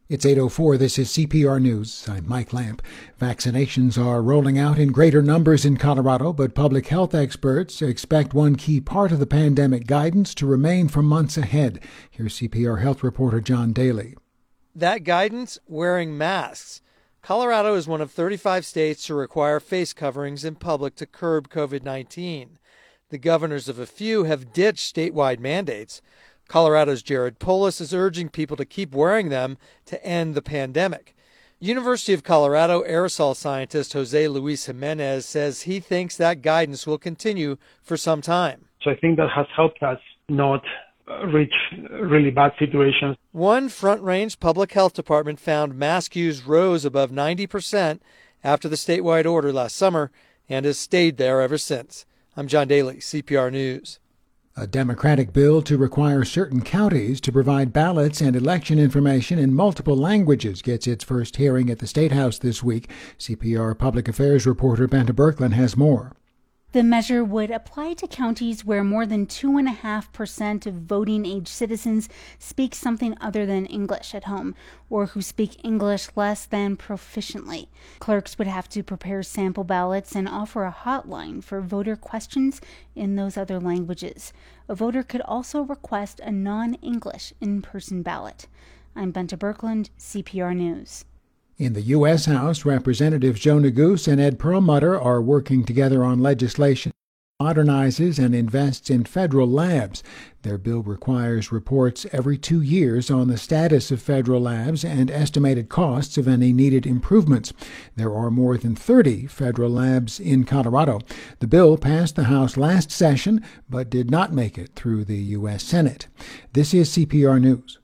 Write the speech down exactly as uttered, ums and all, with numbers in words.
It's eight oh four. This is C P R News. I'm Mike Lamp. Vaccinations are rolling out in greater numbers in Colorado, but public health experts expect one key part of the pandemic guidance to remain for months ahead. Here's C P R health reporter John Daly. That guidance, wearing masks. Colorado is one of thirty-five states to require face coverings in public to curb covid nineteen. The governors of a few have ditched statewide mandates. Colorado's Jared Polis is urging people to keep wearing them to end the pandemic. University of Colorado aerosol scientist Jose Luis Jimenez says he thinks that guidance will continue for some time. So I think that has helped us not reach really bad situations. One Front Range Public Health Department found mask use rose above ninety percent after the statewide order last summer and has stayed there ever since. I'm John Daly, C P R News. A Democratic bill to require certain counties to provide ballots and election information in multiple languages gets its first hearing at the State House this week. C P R Public Affairs reporter Benta Birkeland has more. The measure would apply to counties where more than two point five percent of voting-age citizens speak something other than English at home, or who speak English less than proficiently. Clerks would have to prepare sample ballots and offer a hotline for voter questions in those other languages. A voter could also request a non-English in-person ballot. I'm Benta Birkeland, C P R News. In the U S House, Representatives Joe Neguse and Ed Perlmutter are working together on legislation that modernizes and invests in federal labs. Their bill requires reports every two years on the status of federal labs and estimated costs of any needed improvements. There are more than thirty federal labs in Colorado. The bill passed the House last session, but did not make it through the U S Senate. This is C P R News.